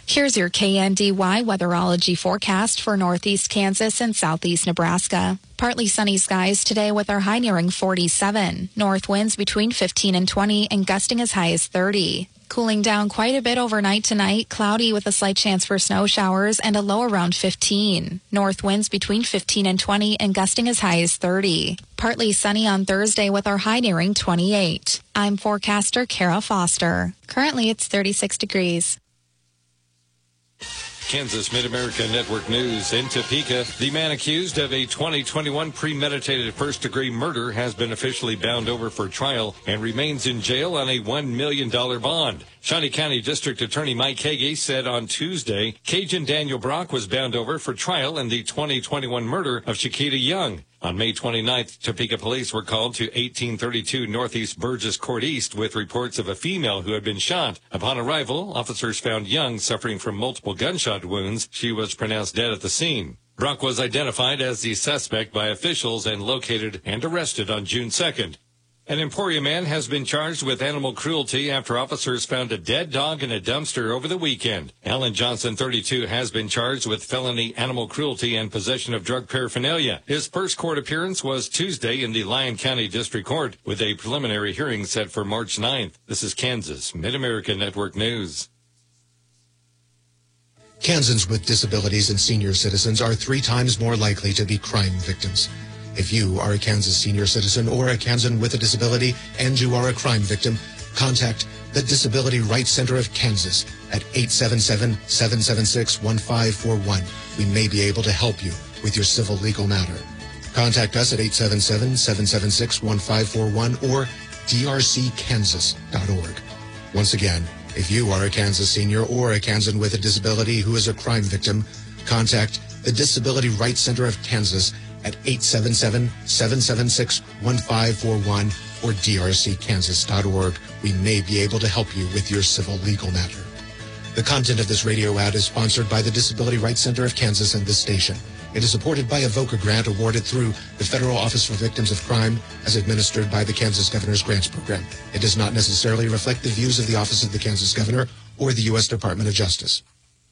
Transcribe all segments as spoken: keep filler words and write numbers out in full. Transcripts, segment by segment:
Here's your K N D Y weatherology forecast for northeast Kansas and southeast Nebraska. Partly sunny skies today with our high nearing forty-seven. North winds between fifteen and twenty and gusting as high as thirty. Cooling down quite a bit overnight tonight, cloudy with a slight chance for snow showers and a low around fifteen. North winds between fifteen and twenty and gusting as high as thirty. Partly sunny on Thursday with our high nearing twenty-eight. I'm forecaster Kara Foster. Currently it's thirty-six degrees. Kansas Mid-America Network News. In Topeka, the man accused of a twenty twenty-one premeditated first-degree murder has been officially bound over for trial and remains in jail on a one million dollars bond. Shawnee County District Attorney Mike Hagee said on Tuesday, Cajun Daniel Brock was bound over for trial in the twenty twenty-one murder of Chiquita Young. On May twenty-ninth, Topeka police were called to eighteen thirty-two Northeast Burgess Court East with reports of a female who had been shot. Upon arrival, officers found Young suffering from multiple gunshot wounds. She was pronounced dead at the scene. Brock was identified as the suspect by officials and located and arrested on June second. An Emporia man has been charged with animal cruelty after officers found a dead dog in a dumpster over the weekend. Alan Johnson, thirty-two, has been charged with felony animal cruelty and possession of drug paraphernalia. His first court appearance was Tuesday in the Lyon County District Court, with a preliminary hearing set for March ninth. This is Kansas Mid-America Network News. Kansans with disabilities and senior citizens are three times more likely to be crime victims. If you are a Kansas senior citizen or a Kansan with a disability and you are a crime victim, contact the Disability Rights Center of Kansas at eight seven seven, seven seven six, one five four one. We may be able to help you with your civil legal matter. Contact us at eight seven seven, seven seven six, one five four one or d r c kansas dot org. Once again, if you are a Kansas senior or a Kansan with a disability who is a crime victim, contact the Disability Rights Center of Kansas at eight seven seven, seven seven six, one five four one or d r c kansas dot org. We may be able to help you with your civil legal matter. The content of this radio ad is sponsored by the Disability Rights Center of Kansas and this station. It is supported by a VOCA grant awarded through the Federal Office for Victims of Crime as administered by the Kansas Governor's Grants Program. It does not necessarily reflect the views of the Office of the Kansas Governor or the U S Department of Justice.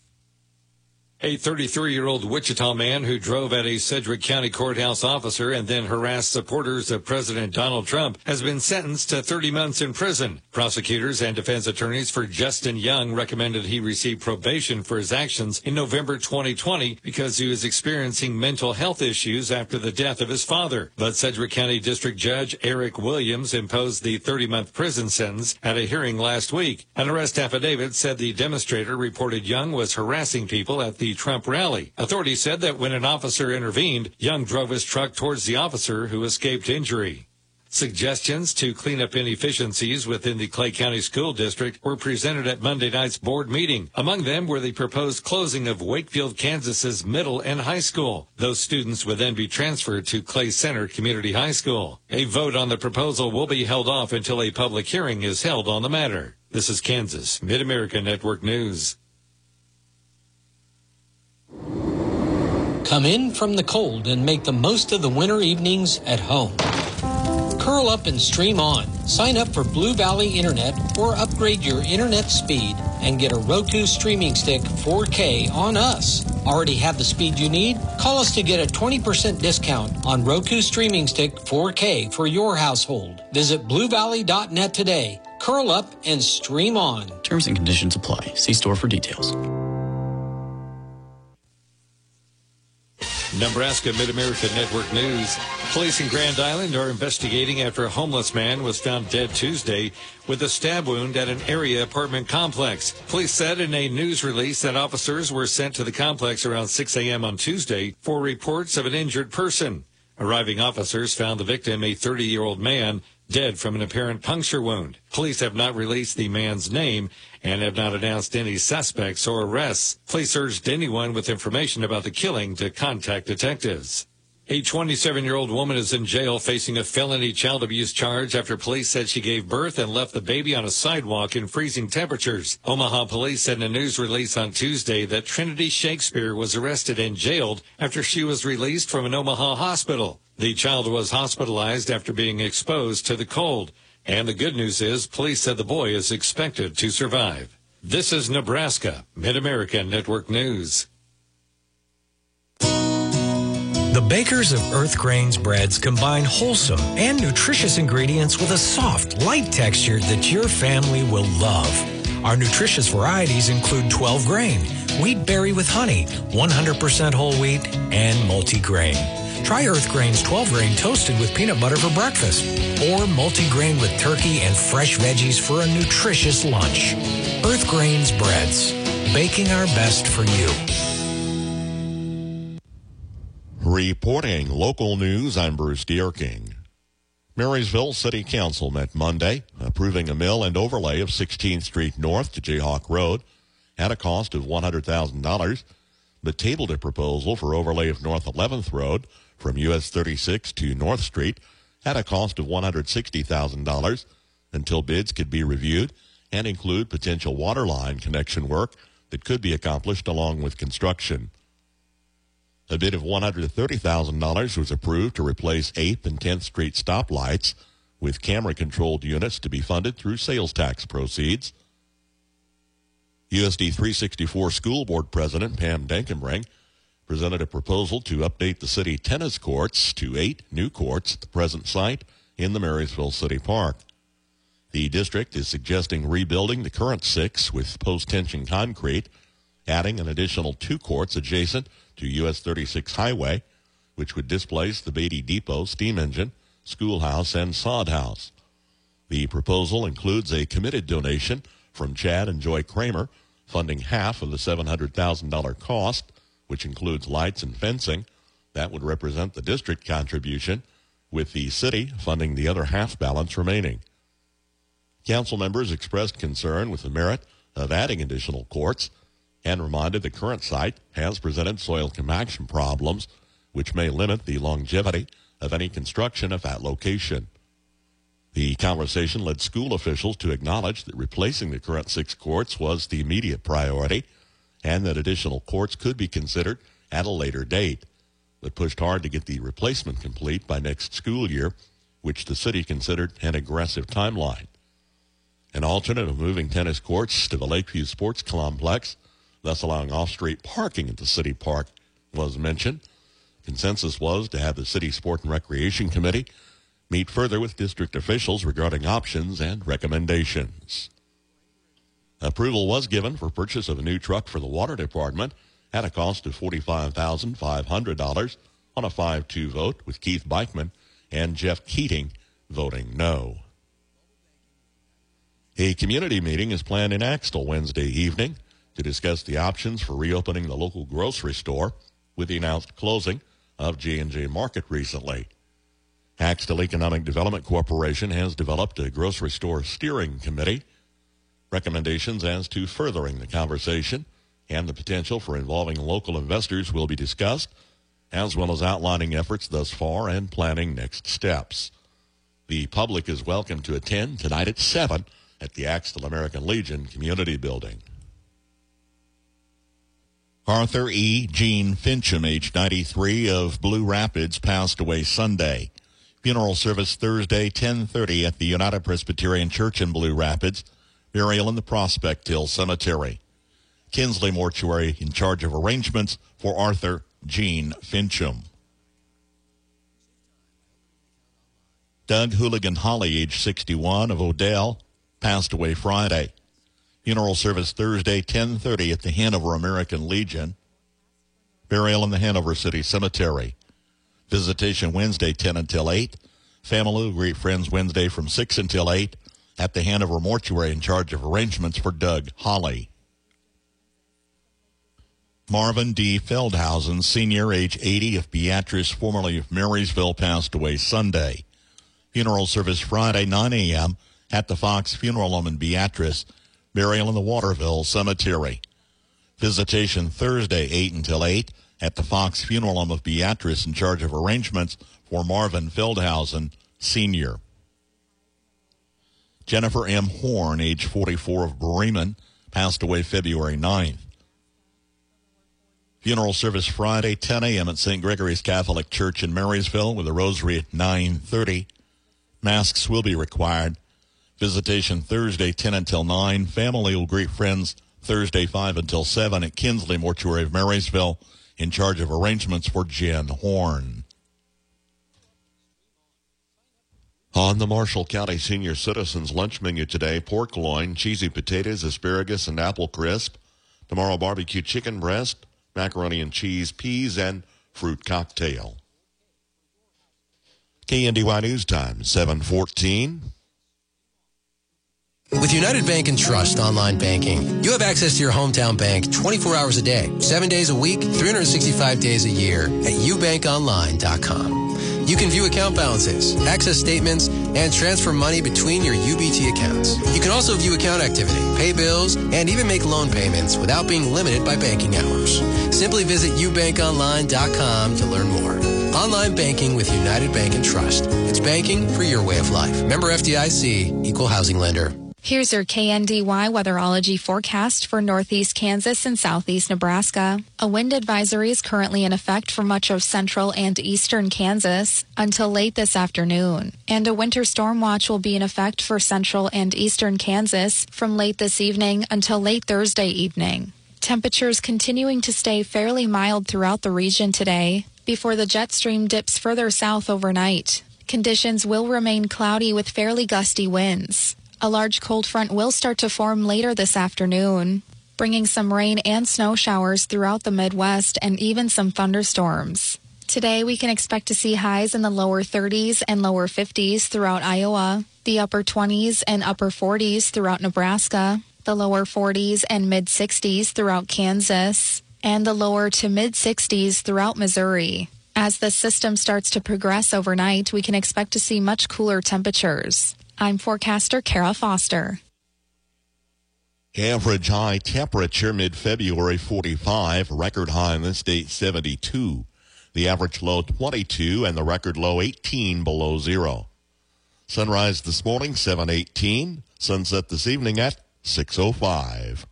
A thirty-three-year-old Wichita man who drove at a Sedgwick County courthouse officer and then harassed supporters of President Donald Trump has been sentenced to thirty months in prison. Prosecutors and defense attorneys for Justin Young recommended he receive probation for his actions in November twenty twenty because he was experiencing mental health issues after the death of his father. But Sedgwick County District Judge Eric Williams imposed the thirty-month prison sentence at a hearing last week. An arrest affidavit said the demonstrator reported Young was harassing people at the Trump rally. Authorities said that when an officer intervened, Young drove his truck towards the officer who escaped injury. Suggestions to clean up inefficiencies within the Clay County School District were presented at Monday night's board meeting. Among them were the proposed closing of Wakefield, Kansas's middle and high school. Those students would then be transferred to Clay Center Community High School. A vote on the proposal will be held off until a public hearing is held on the matter. This is Kansas Mid-America Network News. Come in from the cold and make the most of the winter evenings at home. Curl up and stream on. Sign up for Blue Valley Internet or upgrade your internet speed and get a Roku streaming stick four K on us. Already have the speed you need? Call us to get a twenty percent discount on Roku streaming stick four K for your household. Visit blue valley dot net today. Curl up and stream on. Terms and conditions apply. See store for details. Nebraska Mid-America Network News. Police in Grand Island are investigating after a homeless man was found dead Tuesday with a stab wound at an area apartment complex. Police said in a news release that officers were sent to the complex around six a.m. on Tuesday for reports of an injured person. Arriving officers found the victim, a thirty-year-old man, dead from an apparent puncture wound. Police have not released the man's name and have not announced any suspects or arrests. Police urged anyone with information about the killing to contact detectives. A twenty-seven-year-old woman is in jail facing a felony child abuse charge after police said she gave birth and left the baby on a sidewalk in freezing temperatures. Omaha police said in a news release on Tuesday that Trinity Shakespeare was arrested and jailed after she was released from an Omaha hospital. The child was hospitalized after being exposed to the cold. And the good news is police said the boy is expected to survive. This is Nebraska Mid-America Network News. The bakers of Earth Grains breads combine wholesome and nutritious ingredients with a soft, light texture that your family will love. Our nutritious varieties include twelve grain, wheat berry with honey, one hundred percent whole wheat, and multi-grain. Try Earth Grain's twelve grain toasted with peanut butter for breakfast, or multi-grain with turkey and fresh veggies for a nutritious lunch. Earth Grain's breads, baking our best for you. Reporting local news, I'm Bruce Deerking. Marysville City Council met Monday, approving a mill and overlay of sixteenth Street North to Jayhawk Road at a cost of one hundred thousand dollars, but tabled a proposal for overlay of North eleventh Road from U S thirty-six to North Street at a cost of one hundred sixty thousand dollars until bids could be reviewed and include potential water line connection work that could be accomplished along with construction. A bid of one hundred thirty thousand dollars was approved to replace eighth and tenth Street stoplights with camera-controlled units to be funded through sales tax proceeds. U S D three sixty-four School Board President Pam Denkenbring presented a proposal to update the city tennis courts to eight new courts at the present site in the Marysville City Park. The district is suggesting rebuilding the current six with post-tension concrete, adding an additional two courts adjacent to U S thirty-six Highway, which would displace the Beatty Depot steam engine, schoolhouse, and sod house. The proposal includes a committed donation from Chad and Joy Kramer, funding half of the seven hundred thousand dollars cost, which includes lights and fencing. That would represent the district contribution, with the city funding the other half balance remaining. Council members expressed concern with the merit of adding additional courts and reminded the current site has presented soil compaction problems, which may limit the longevity of any construction at that location. The conversation led school officials to acknowledge that replacing the current six courts was the immediate priority and that additional courts could be considered at a later date, but pushed hard to get the replacement complete by next school year, which the city considered an aggressive timeline. An alternate of moving tennis courts to the Lakeview Sports Complex, thus allowing off-street parking at the city park, was mentioned. Consensus was to have the City Sport and Recreation Committee meet further with district officials regarding options and recommendations. Approval was given for purchase of a new truck for the water department at a cost of forty-five thousand five hundred dollars on a five two vote, with Keith Beichman and Jeff Keating voting no. A community meeting is planned in Axtell Wednesday evening to discuss the options for reopening the local grocery store with the announced closing of J and J Market recently. Axtell Economic Development Corporation has developed a grocery store steering committee. Recommendations as to furthering the conversation and the potential for involving local investors will be discussed, as well as outlining efforts thus far and planning next steps. The public is welcome to attend tonight at seven at the Axtell American Legion Community Building. Arthur E. Gene Fincham, age ninety-three, of Blue Rapids, passed away Sunday. Funeral service Thursday, ten thirty at the United Presbyterian Church in Blue Rapids. Burial in the Prospect Hill Cemetery. Kinsley Mortuary in charge of arrangements for Arthur Gene Fincham. Doug Hooligan Holly, age sixty-one, of Odell, passed away Friday. Funeral service Thursday, ten thirty at the Hanover American Legion. Burial in the Hanover City Cemetery. Visitation Wednesday, ten until eight. Family will greet friends Wednesday from six until eight at the Hanover Mortuary in charge of arrangements for Doug Holly. Marvin D. Feldhausen, senior, age eighty, of Beatrice, formerly of Marysville, passed away Sunday. Funeral service Friday, nine a.m. at the Fox Funeral Home in Beatrice. Burial in the Waterville Cemetery. Visitation Thursday, eight until eight at the Fox Funeral Home of Beatrice in charge of arrangements for Marvin Feldhausen, senior. Jennifer M. Horn, age forty-four, of Bremen, passed away February ninth. Funeral service Friday, ten a.m. at Saint Gregory's Catholic Church in Marysville with a rosary at nine thirty. Masks will be required. Visitation Thursday, ten until nine. Family will greet friends Thursday, five until seven at Kinsley Mortuary of Marysville, in charge of arrangements for Jen Horn. On the Marshall County Senior Citizens lunch menu today, pork loin, cheesy potatoes, asparagus, and apple crisp. Tomorrow, barbecue chicken breast, macaroni and cheese, peas, and fruit cocktail. K N D Y News Time, seven fourteen. With United Bank and Trust online banking, you have access to your hometown bank twenty-four hours a day, seven days a week, three hundred sixty-five days a year at u bank online dot com. You can view account balances, access statements, and transfer money between your U B T accounts. You can also view account activity, pay bills, and even make loan payments without being limited by banking hours. Simply visit u bank online dot com to learn more. Online banking with United Bank and Trust. It's banking for your way of life. Member F D I C, Equal Housing Lender. Here's your K N D Y weatherology forecast for northeast Kansas and southeast Nebraska. A wind advisory is currently in effect for much of central and eastern Kansas until late this afternoon. And a winter storm watch will be in effect for central and eastern Kansas from late this evening until late Thursday evening. Temperatures continuing to stay fairly mild throughout the region today before the jet stream dips further south overnight. Conditions will remain cloudy with fairly gusty winds. A large cold front will start to form later this afternoon, bringing some rain and snow showers throughout the Midwest and even some thunderstorms. Today, we can expect to see highs in the lower thirties and lower fifties throughout Iowa, the upper twenties and upper forties throughout Nebraska, the lower forties and mid-sixties throughout Kansas, and the lower to mid-sixties throughout Missouri. As the system starts to progress overnight, we can expect to see much cooler temperatures. I'm forecaster Kara Foster. Average high temperature mid-February forty-five, record high in the state seventy-two. The average low twenty-two and the record low eighteen below zero. Sunrise this morning seven eighteen, sunset this evening at six oh five.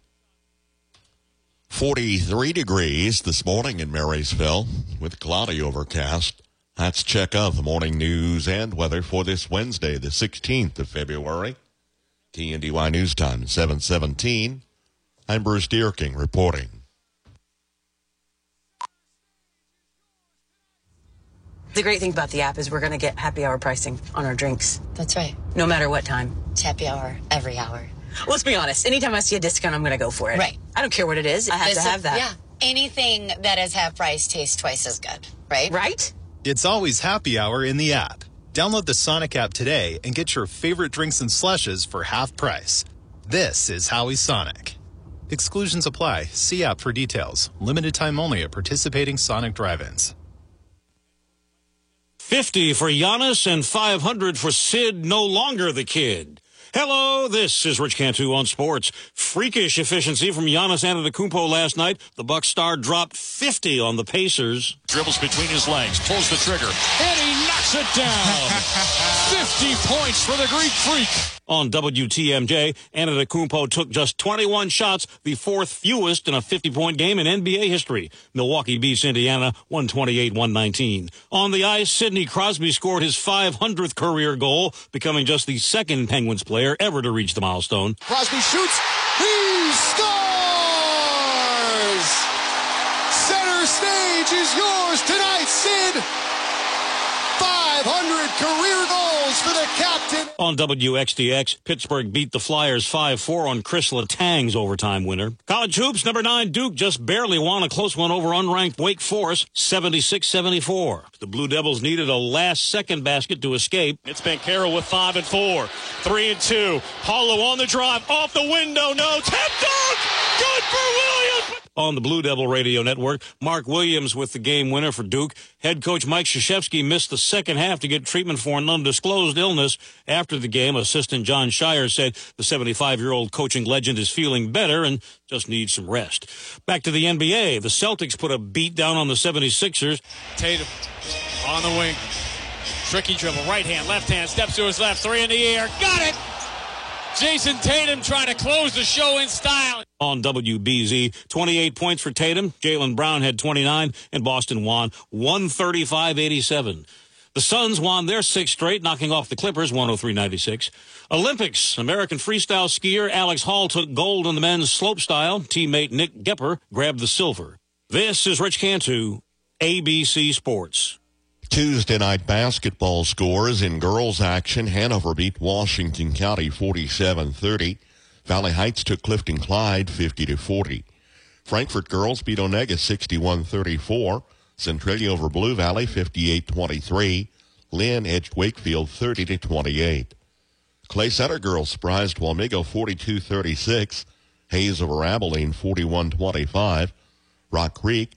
forty-three degrees this morning in Marysville with cloudy overcast. That's check of the morning news and weather for this Wednesday, the sixteenth of February. K N D Y News Time, seven seventeen. I'm Bruce Deerking reporting. The great thing about the app is we're going to get happy hour pricing on our drinks. That's right. No matter what time. It's happy hour every hour. Let's be honest. Anytime I see a discount, I'm going to go for it. Right. I don't care what it is. I have This to have that. Yeah. Anything that is half price tastes twice as good, right? Right? It's always happy hour in the app. Download the Sonic app today and get your favorite drinks and slushes for half price. This is Howie's Sonic. Exclusions apply. See app for details. Limited time only at participating Sonic drive-ins. fifty for Giannis and five hundred for Sid, no longer the kid. Hello, this is Rich Cantu on sports. Freakish efficiency from Giannis Antetokounmpo last night. The Bucks star dropped fifty on the Pacers. Dribbles between his legs, pulls the trigger, and he knocks it down. fifty points for the Greek Freak. On W T M J, Antetokounmpo took just twenty-one shots, the fourth fewest in a fifty-point game in N B A history. Milwaukee beats Indiana one twenty-eight one nineteen. On the ice, Sidney Crosby scored his five hundredth career goal, becoming just the second Penguins player ever to reach the milestone. Crosby shoots. He scores! Center stage is yours tonight, Sid. five hundred career goals for the captain. On W X D X, Pittsburgh beat the Flyers five four on Chris Letang's overtime winner. College hoops, number nine Duke just barely won a close one over unranked Wake Forest, seventy-six seventy-four. The Blue Devils needed a last-second basket to escape. It's Banchero with five and four, three and two. Paulo on the drive, off the window, no. Tip dunk! Good for Williams! On the Blue Devil Radio Network, Mark Williams with the game winner for Duke. Head coach Mike Krzyzewski missed the second half to get treatment for an undisclosed illness. After the game, assistant John Shire said the seventy-five-year-old coaching legend is feeling better and just needs some rest. Back to the N B A. The Celtics put a beat down on the seventy-sixers. Tatum on the wing. Tricky dribble, right hand, left hand, steps to his left, three in the air. Got it! Jason Tatum trying to close the show in style. On W B Z, twenty-eight points for Tatum. Jaylen Brown had twenty-nine, and Boston won one thirty-five eighty-seven. The The Suns won their sixth straight, knocking off the Clippers one oh three ninety-six. Olympics, American freestyle skier Alex Hall took gold in the men's slopestyle. Teammate Nick Gepper grabbed the silver. This is Rich Cantu, A B C Sports. Tuesday night basketball scores in girls action. Hanover beat Washington County forty-seven thirty. Valley Heights took Clifton Clyde fifty to forty. Frankfort girls beat Onega sixty-one thirty-four. Centralia over Blue Valley fifty-eight twenty-three. Lynn edged Wakefield thirty to twenty-eight. Clay Center girls surprised Wamego forty-two thirty-six. Hayes over Abilene forty-one twenty-five. Rock Creek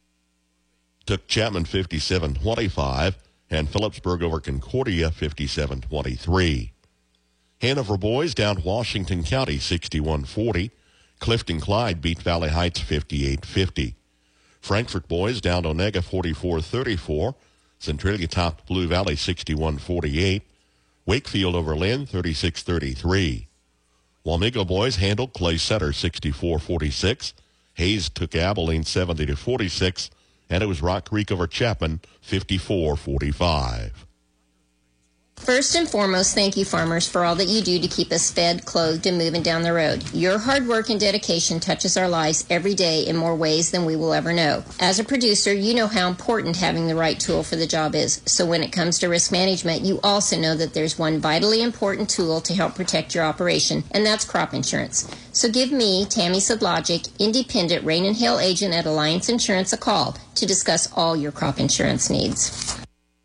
took Chapman fifty-seven twenty-five, and Phillipsburg over Concordia fifty-seven twenty-three. Hanover boys down Washington County sixty-one forty. Clifton Clyde beat Valley Heights fifty-eight fifty. Frankfort boys down Onega forty-four thirty-four. Centralia topped Blue Valley sixty-one forty-eight. Wakefield over Lynn thirty-six thirty-three. Wamego boys handled Clay Center sixty-four forty-six. Hayes took Abilene seventy to forty-six, and it was Rock Creek over Chapman fifty-four forty-five. First and foremost, thank you, farmers, for all that you do to keep us fed, clothed, and moving down the road. Your hard work and dedication touches our lives every day in more ways than we will ever know. As a producer, you know how important having the right tool for the job is. So when it comes to risk management, you also know that there's one vitally important tool to help protect your operation, and that's crop insurance. So give me, Tammy Sadlogic, independent Rain and Hail agent at Alliance Insurance, a call to discuss all your crop insurance needs.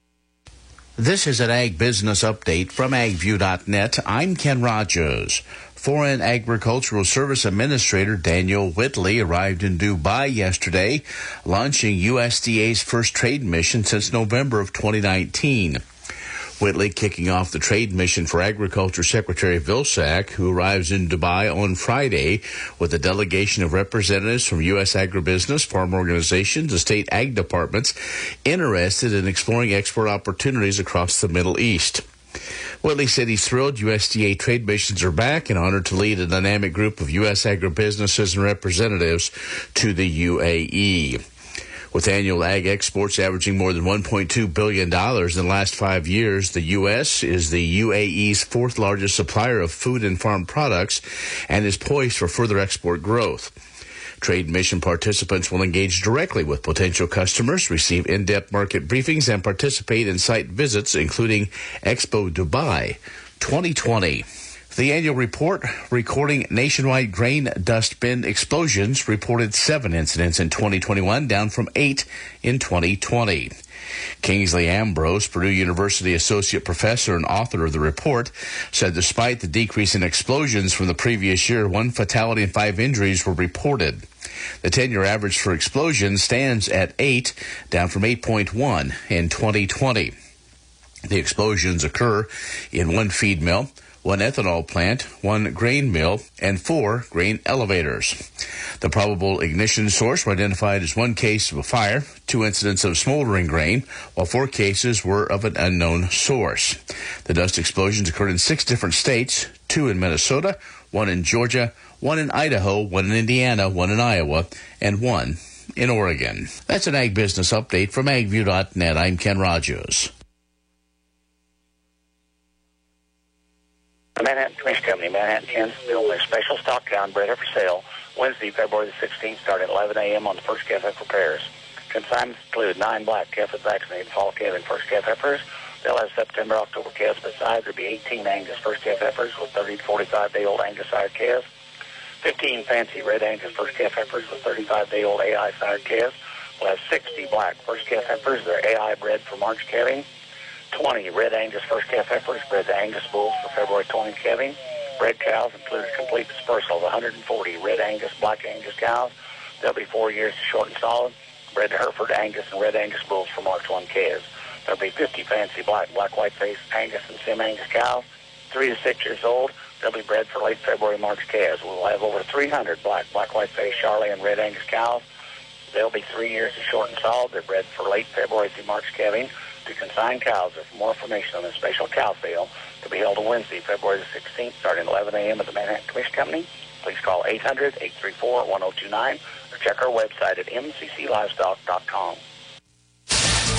This is an Ag Business Update from ag view dot net. I'm Ken Rogers. Foreign Agricultural Service Administrator Daniel Whitley arrived in Dubai yesterday, launching U S D A's first trade mission since November of twenty nineteen. Whitley kicking off the trade mission for Agriculture Secretary Vilsack, who arrives in Dubai on Friday with a delegation of representatives from U S agribusiness, farm organizations, and state ag departments interested in exploring export opportunities across the Middle East. Whitley said he's thrilled U S D A trade missions are back and honored to lead a dynamic group of U S agribusinesses and representatives to the U A E. With annual ag exports averaging more than one point two billion dollars in the last five years, the U S is the U A E's fourth largest supplier of food and farm products and is poised for further export growth. Trade mission participants will engage directly with potential customers, receive in-depth market briefings, and participate in site visits, including Expo Dubai twenty twenty. The annual report recording nationwide grain dust bin explosions reported seven incidents in twenty twenty-one, down from eight in twenty twenty. Kingsley Ambrose, Purdue University associate professor and author of the report, said despite the decrease in explosions from the previous year, one fatality and five injuries were reported. The ten-year average for explosions stands at eight, down from eight point one in twenty twenty. The explosions occur in one feed mill, one ethanol plant, one grain mill, and four grain elevators. The probable ignition source were identified as one case of a fire, two incidents of smoldering grain, while four cases were of an unknown source. The dust explosions occurred in six different states, two in Minnesota, one in Georgia, one in Idaho, one in Indiana, one in Iowa, and one in Oregon. That's an Ag Business Update from ag view dot net. I'm Ken Rogers. The Manhattan Commission Company, Manhattan, Kansas, building a special stock cow and breeder for sale Wednesday, February the sixteenth, starting at eleven a.m. on the first calf heifer pairs. Consignments include nine black calf vaccinated fall calf and first calf heifers. They'll have September, October calves besides. There'll be eighteen Angus first calf heifers with thirty to forty-five day old Angus sired calves. fifteen fancy red Angus first calf heifers with thirty-five day old A I sired calves. We'll have sixty black first calf heifers. They're A I bred for March calving. twenty red Angus first calf heifers bred to Angus bulls for February twentieth calving. Bred cows include a complete dispersal of one hundred forty red Angus, black Angus cows. They'll be four years to short and solid. Bred to Hereford Angus and red Angus bulls for March first calves. There'll be fifty fancy black, black white face Angus and Sim Angus cows, three to six years old. They'll be bred for late February, March calves. We'll have over three hundred black, black white face Charlie and red Angus cows. They'll be three years to short and solid. They're bred for late February through March calving. To consign cows, or for more information on this special cow sale to be held on Wednesday, February the sixteenth, starting at eleven a.m. at the Manhattan Commission Company, please call eight hundred, eight three four, one oh two nine or check our website at m c c livestock dot com.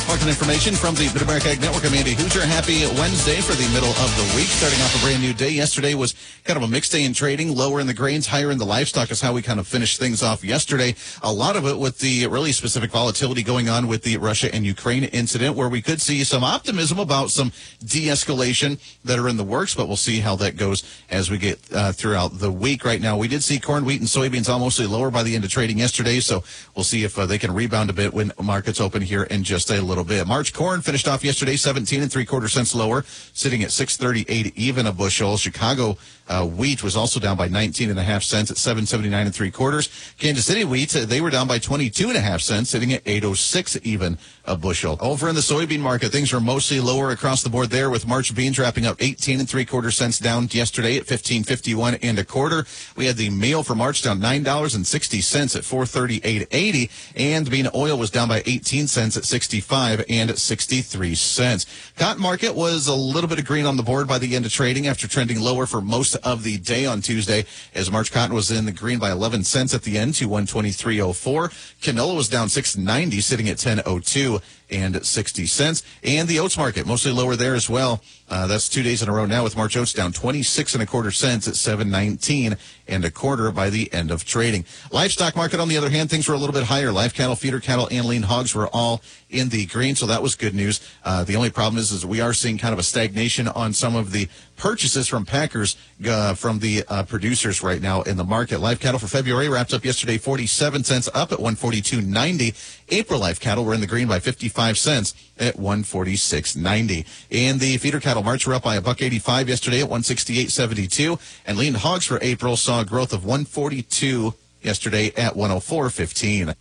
Market information from the Mid-America Ag Network. I'm Andy Hoosier. Happy Wednesday for the middle of the week. Starting off a brand new day. Yesterday was kind of a mixed day in trading. Lower in the grains, higher in the livestock is how we kind of finished things off yesterday. A lot of it with the really specific volatility going on with the Russia and Ukraine incident, where we could see some optimism about some de-escalation that are in the works, but we'll see how that goes as we get uh, throughout the week. Right now, we did see corn, wheat, and soybeans all mostly lower by the end of trading yesterday, so we'll see if uh, they can rebound a bit when markets open here in just a little bit. March corn finished off yesterday seventeen and three quarter cents lower, sitting at six thirty-eight even a bushel. Chicago uh, wheat was also down by nineteen and a half cents at seven seventy-nine and three quarters. Kansas City wheat, uh, they were down by twenty-two and a half cents, sitting at eight oh six even a bushel. Over in the soybean market, things are mostly lower across the board there, with March beans wrapping up eighteen and three quarter cents down yesterday at fifteen fifty-one and a quarter. We had the meal for March down nine dollars and sixty cents at four thirty-eight eighty, and bean oil was down by eighteen cents at sixty-five and sixty-three cents. Cotton market was a little bit of green on the board by the end of trading after trending lower for most of the day on Tuesday, as March cotton was in the green by eleven cents at the end to one twenty-three oh four. Canola was down six ninety, sitting at ten oh two and sixty cents. And the oats market mostly lower there as well. Uh, that's two days in a row now, with March oats down twenty-six and a quarter cents at seven nineteen and a quarter by the end of trading. Livestock market, on the other hand, things were a little bit higher. Live cattle, feeder cattle, and lean hogs were all in the green, so that was good news. Uh, the only problem is, is we are seeing kind of a stagnation on some of the purchases from packers uh, from the uh, producers right now in the market. Live cattle for February wrapped up yesterday forty-seven cents, up at one forty-two ninety. April live cattle were in the green by fifty-five cents at one forty-six ninety. And the feeder cattle March were up by a buck eighty-five yesterday at one sixty-eight seventy-two. And lean hogs for April saw a growth of one forty-two yesterday at one oh four fifteen.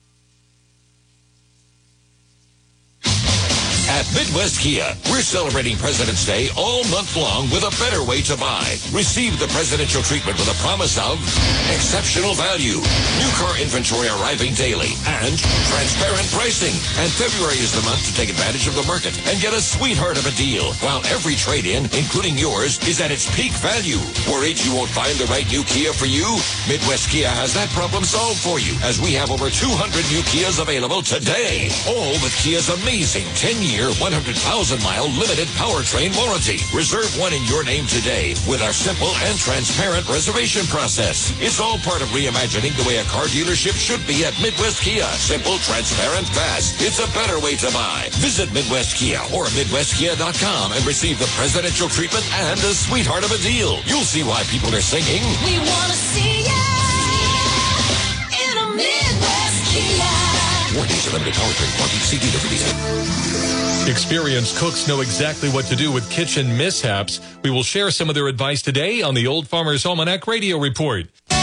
At Midwest Kia, we're celebrating President's Day all month long with a better way to buy. Receive the presidential treatment with a promise of exceptional value, new car inventory arriving daily, and transparent pricing. And February is the month to take advantage of the market and get a sweetheart of a deal, while every trade-in, including yours, is at its peak value. Worried you won't find the right new Kia for you? Midwest Kia has that problem solved for you, as we have over two hundred new Kias available today, all with Kia's amazing ten-year one hundred thousand mile limited powertrain warranty. Reserve one in your name today with our simple and transparent reservation process. It's all part of reimagining the way a car dealership should be at Midwest Kia. Simple, transparent, fast. It's a better way to buy. Visit Midwest Kia or Midwest Kia dot com and receive the presidential treatment and a sweetheart of a deal. You'll see why people are singing, we want to see ya in a Midwest Kia. Warranties are limited powertrain warranty. See dealer for details. Experienced cooks know exactly what to do with kitchen mishaps. We will share some of their advice today on the Old Farmer's Almanac Radio Report.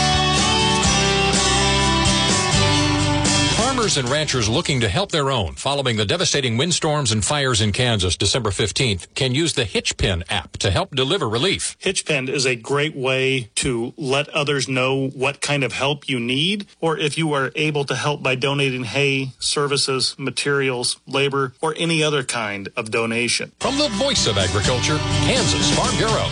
Farmers and ranchers looking to help their own following the devastating windstorms and fires in Kansas December fifteenth can use the Hitchpin app to help deliver relief. Hitchpin is a great way to let others know what kind of help you need, or if you are able to help by donating hay, services, materials, labor, or any other kind of donation. From the Voice of Agriculture, Kansas Farm Bureau.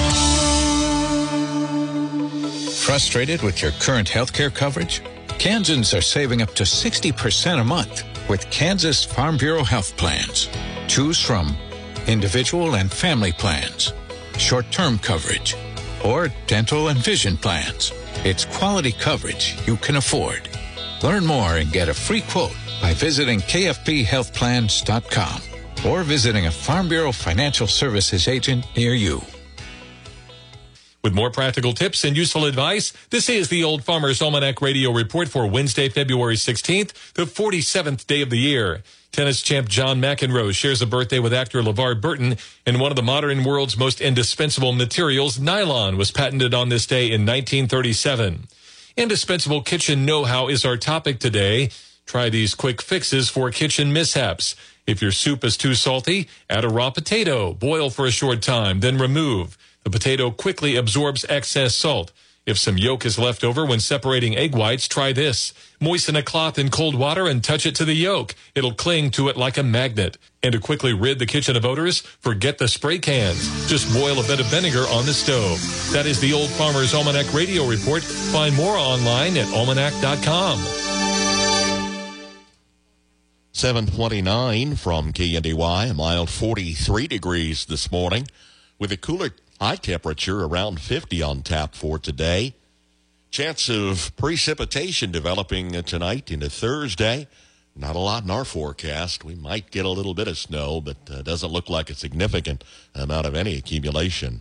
Frustrated with your current health care coverage? Kansans are saving up to sixty percent a month with Kansas Farm Bureau health plans. Choose from individual and family plans, short-term coverage, or dental and vision plans. It's quality coverage you can afford. Learn more and get a free quote by visiting K F P health plans dot com or visiting a Farm Bureau financial services agent near you. With more practical tips and useful advice, this is the Old Farmer's Almanac Radio Report for Wednesday, February sixteenth, the forty-seventh day of the year. Tennis champ John McEnroe shares a birthday with actor LeVar Burton, and one of the modern world's most indispensable materials, nylon, was patented on this day in nineteen thirty-seven. Indispensable kitchen know-how is our topic today. Try these quick fixes for kitchen mishaps. If your soup is too salty, add a raw potato, boil for a short time, then remove. The potato quickly absorbs excess salt. If some yolk is left over when separating egg whites, try this. Moisten a cloth in cold water and touch it to the yolk. It'll cling to it like a magnet. And to quickly rid the kitchen of odors, forget the spray cans. Just boil a bit of vinegar on the stove. That is the Old Farmer's Almanac Radio Report. Find more online at almanac dot com. seven twenty-nine from K N D Y, a mild forty-three degrees this morning with a cooler high temperature around fifty on tap for today. Chance of precipitation developing tonight into Thursday. Not a lot in our forecast. We might get a little bit of snow, but uh, doesn't look like a significant amount of any accumulation.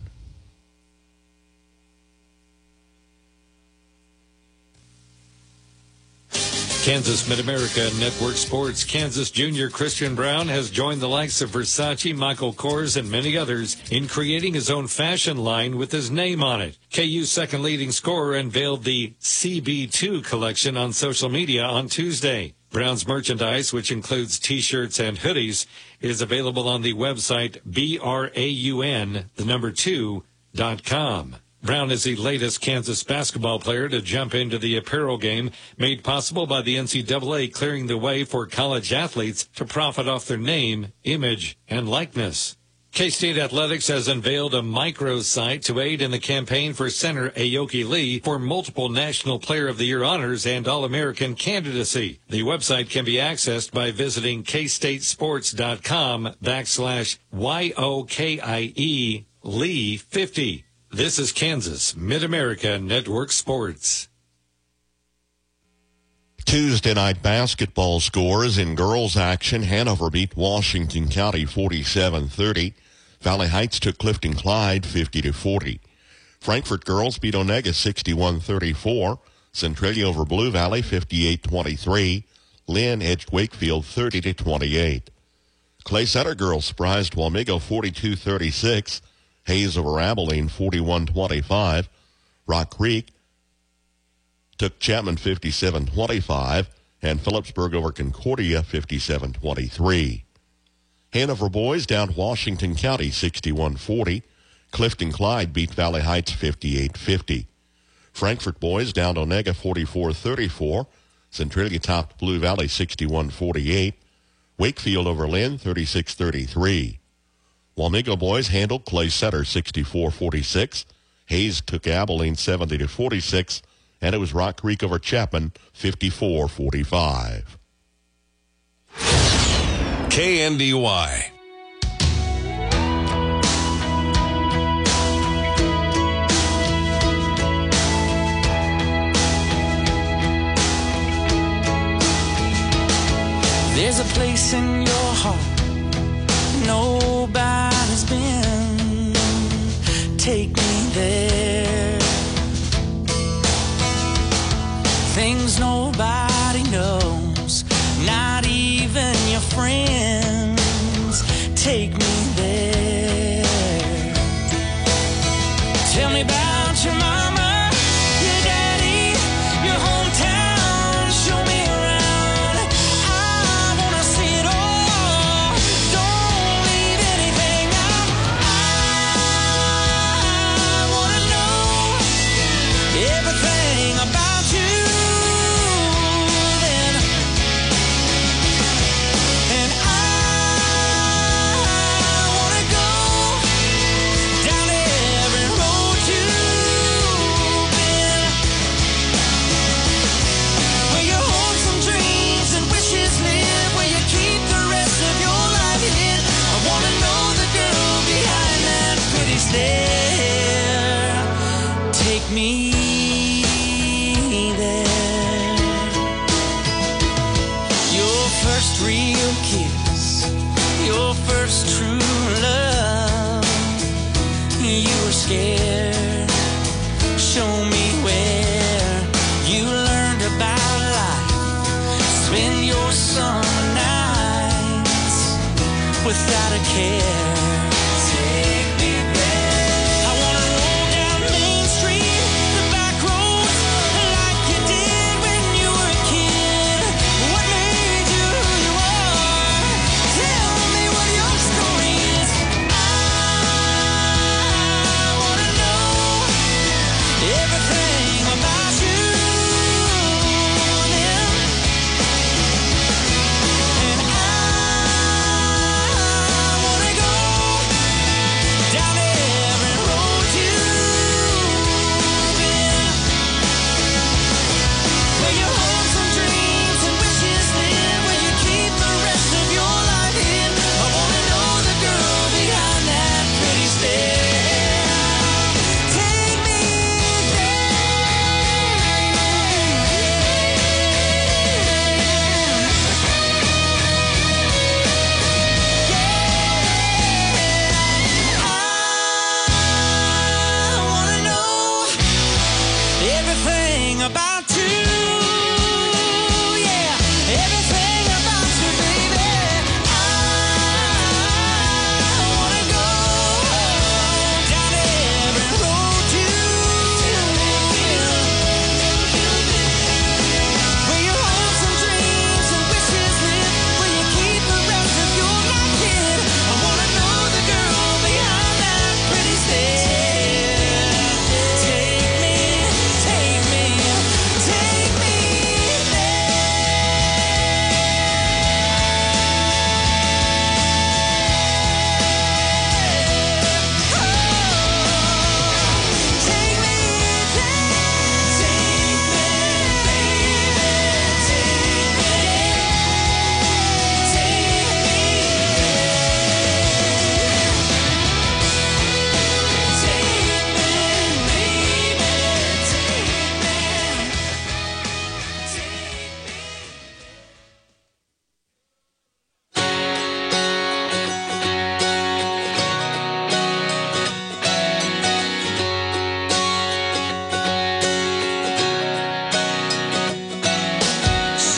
Kansas Mid-America Network Sports. Kansas junior Christian Brown has joined the likes of Versace, Michael Kors, and many others in creating his own fashion line with his name on it. K U's second leading scorer unveiled the C B two collection on social media on Tuesday. Brown's merchandise, which includes T-shirts and hoodies, is available on the website B R A U N, the number two, dot com. Brown is the latest Kansas basketball player to jump into the apparel game, made possible by the N C double A clearing the way for college athletes to profit off their name, image, and likeness. K-State Athletics has unveiled a microsite to aid in the campaign for center Aoki Lee for multiple National Player of the Year honors and All-American candidacy. The website can be accessed by visiting kstatesports.com backslash Y-O-K-I-E Lee fifty. This is Kansas Mid-America Network Sports. Tuesday night basketball scores in girls action. Hanover beat Washington County forty-seven thirty. Valley Heights took Clifton Clyde fifty to forty. Frankfort girls beat Onega sixty-one thirty-four. Centralia over Blue Valley fifty-eight twenty-three. Lynn edged Wakefield thirty to twenty-eight. Clay Center girls surprised Wamego forty-two thirty-six. Hayes over Abilene forty-one twenty-five. Rock Creek took Chapman fifty-seven twenty-five, and Phillipsburg over Concordia fifty-seven twenty-three. Hanover boys down Washington County sixty-one forty. Clifton Clyde beat Valley Heights fifty-eight fifty. Frankfort boys down Onega forty-four thirty-four. Centralia topped Blue Valley sixty-one forty-eight. Wakefield over Lynn thirty-six thirty-three. Wamego boys handled Clay Center sixty-four forty-six. Hayes took Abilene seventy to forty-six. And it was Rock Creek over Chapman, fifty-four forty-five. K N D Y. There's a place in your heart nobody's been. Take me there. Things nobody knows, not even your friends. Take me there. Tell me about your mama, your daddy, your hometown. Show me around. I wanna see it all. Don't leave anything out. I wanna know everything about you. Take me there. Your first real kiss, your first true love. You were scared. Show me where you learned about life. Spend your summer nights without a care. Take me there. I wanna roll down Main Street, the back roads, like you did when you were a kid. What made you who you are? Tell me what your story is. I wanna know everything about you. And I wanna go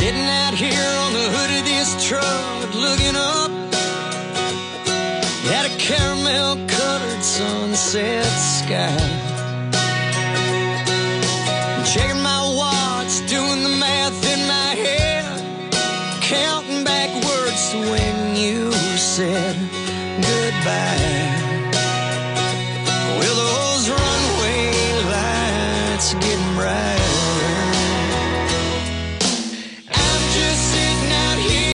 Sitting out here on the hood of this truck, looking up at a caramel-colored sunset sky. Checking my watch, doing the math in my head, counting backwards to when you said goodbye.